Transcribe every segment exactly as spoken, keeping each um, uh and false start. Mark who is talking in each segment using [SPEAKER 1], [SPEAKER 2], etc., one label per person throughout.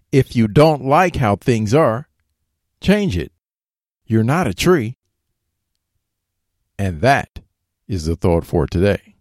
[SPEAKER 1] If you don't like how things are, change it. You're not a tree. And that is the thought for today.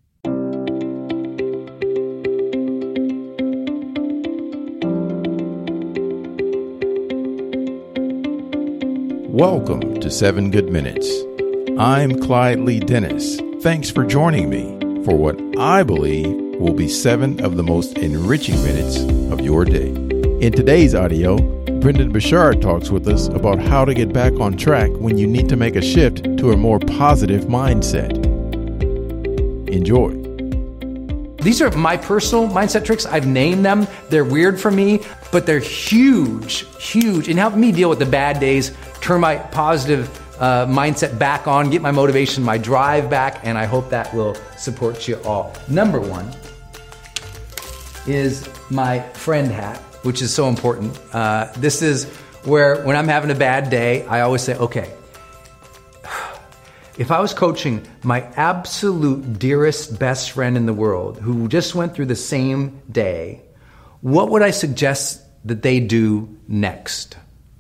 [SPEAKER 1] Welcome to Seven Good Minutes. I'm Clyde Lee Dennis. Thanks for joining me for what I believe will be seven of the most enriching minutes of your day. In today's audio, Brendan Bouchard talks with us about how to get back on track when you need to make a shift to a more positive mindset. Enjoy.
[SPEAKER 2] These are my personal mindset tricks. I've named them. They're weird for me, but they're huge, huge in helping me deal with the bad days, turn my positive uh, mindset back on, get my motivation, my drive back, and I hope that will support you all. Number one is my friend hat, which is so important. Uh, this is where when I'm having a bad day, I always say, okay, if I was coaching my absolute dearest best friend in the world who just went through the same day, what would I suggest that they do next?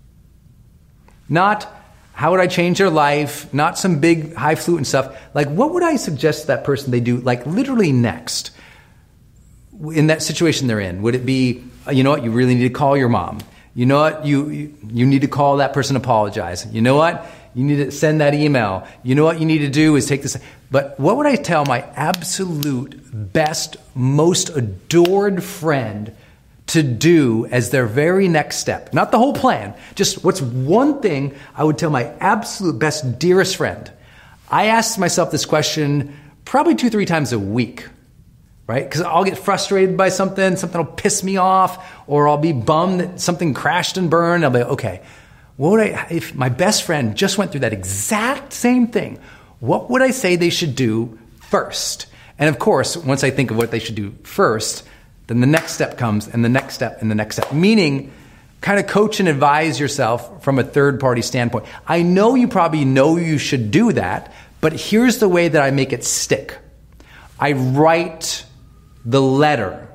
[SPEAKER 2] Not how would I change their life, not some big highfalutin stuff. Like, what would I suggest that person they do, like literally next in that situation they're in? Would it be, you know what, you really need to call your mom. You know what, you, you, you need to call that person, apologize. You know what? You need to send that email. You know what you need to do is take this. But what would I tell my absolute best, most adored friend to do as their very next step? Not the whole plan. Just what's one thing I would tell my absolute best, dearest friend? I ask myself this question probably two, three times a week, right? Because I'll get frustrated by something, something will piss me off, or I'll be bummed that something crashed and burned. I'll be like, okay, what would I, if my best friend just went through that exact same thing, what would I say they should do first? And of course, once I think of what they should do first, then the next step comes, and the next step, and the next step. Meaning, kind of coach and advise yourself from a third-party standpoint. I know you probably know you should do that, but here's the way that I make it stick. I write the letter.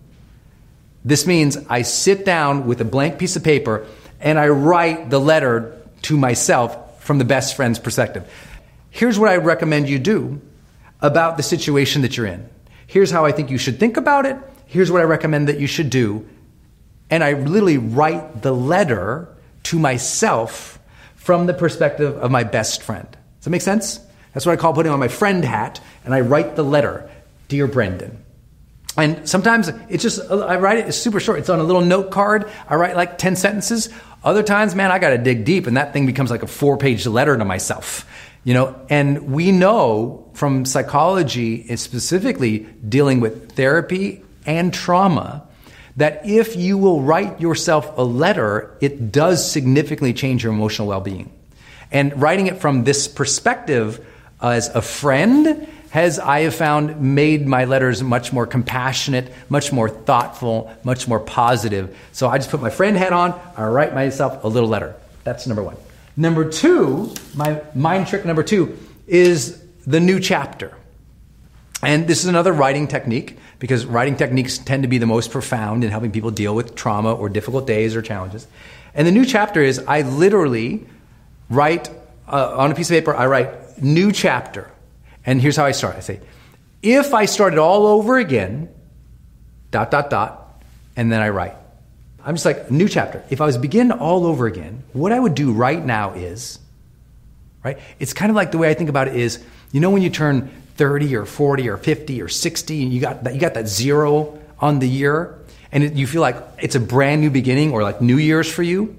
[SPEAKER 2] This means I sit down with a blank piece of paper and I write the letter to myself from the best friend's perspective. Here's what I recommend you do about the situation that you're in. Here's how I think you should think about it. Here's what I recommend that you should do. And I literally write the letter to myself from the perspective of my best friend. Does that make sense? That's what I call putting on my friend hat, and I write the letter, Dear Brendan. And sometimes it's just, I write it, it's super short. It's on a little note card. I write like ten sentences. Other times, man, I got to dig deep, and that thing becomes like a four-page letter to myself. You know, and we know from psychology, specifically dealing with therapy and trauma, that if you will write yourself a letter, it does significantly change your emotional well-being. And writing it from this perspective as a friend has, I have found, made my letters much more compassionate, much more thoughtful, much more positive. So I just put my friend hat on, I write myself a little letter. That's number one. Number two, my mind trick number two is the new chapter. And this is another writing technique, because writing techniques tend to be the most profound in helping people deal with trauma or difficult days or challenges. And the new chapter is I literally write uh, on a piece of paper, I write new chapter. And here's how I start. I say, if I started all over again, dot, dot, dot, and then I write. I'm just like, new chapter. If I was to begin all over again, what I would do right now is, right? It's kind of like the way I think about it is, you know when you turn thirty or forty or fifty or sixty and you got that, you got that zero on the year and it, you feel like it's a brand new beginning or like New Year's for you?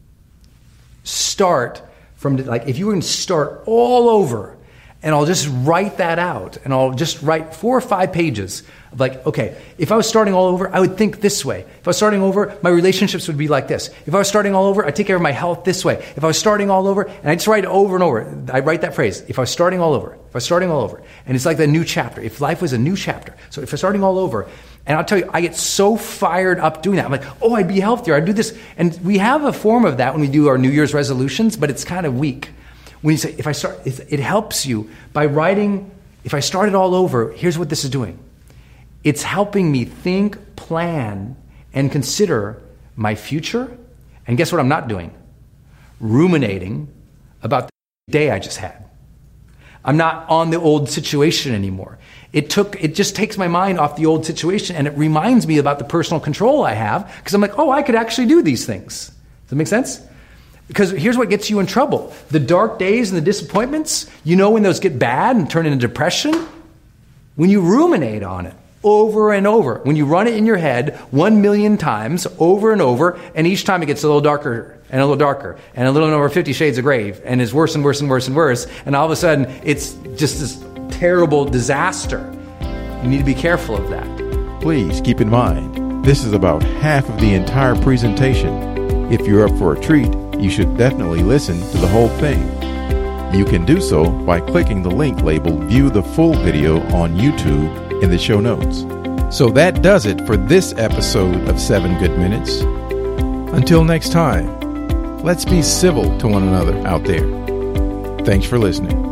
[SPEAKER 2] Start from, like, if you were going to start all over, and I'll just write that out, and I'll just write four or five pages of like, okay, if I was starting all over, I would think this way. If I was starting over, my relationships would be like this. If I was starting all over, I'd take care of my health this way. If I was starting all over, and I just write it over and over. I write that phrase, if I was starting all over, if I was starting all over. And it's like the new chapter. If life was a new chapter. So if I was starting all over, and I'll tell you, I get so fired up doing that. I'm like, oh, I'd be healthier. I'd do this. And we have a form of that when we do our New Year's resolutions, but it's kind of weak. When you say, if I start, it helps you by writing, if I started all over, here's what this is doing. It's helping me think, plan, and consider my future. And guess what I'm not doing? Ruminating about the day I just had. I'm not on the old situation anymore. It took, it just takes my mind off the old situation, and it reminds me about the personal control I have, because I'm like, oh, I could actually do these things. Does that make sense? Because here's what gets you in trouble. The dark days and the disappointments, you know when those get bad and turn into depression? When you ruminate on it over and over. When you run it in your head one million times over and over, and each time it gets a little darker and a little darker and a little over fifty shades of gray, and is worse and worse and worse and worse, and all of a sudden it's just this terrible disaster. You need to be careful of that.
[SPEAKER 1] Please keep in mind, this is about half of the entire presentation. If you're up for a treat, you should definitely listen to the whole thing. You can do so by clicking the link labeled View the Full Video on YouTube in the show notes. So that does it for this episode of Seven Good Minutes. Until next time, let's be civil to one another out there. Thanks for listening.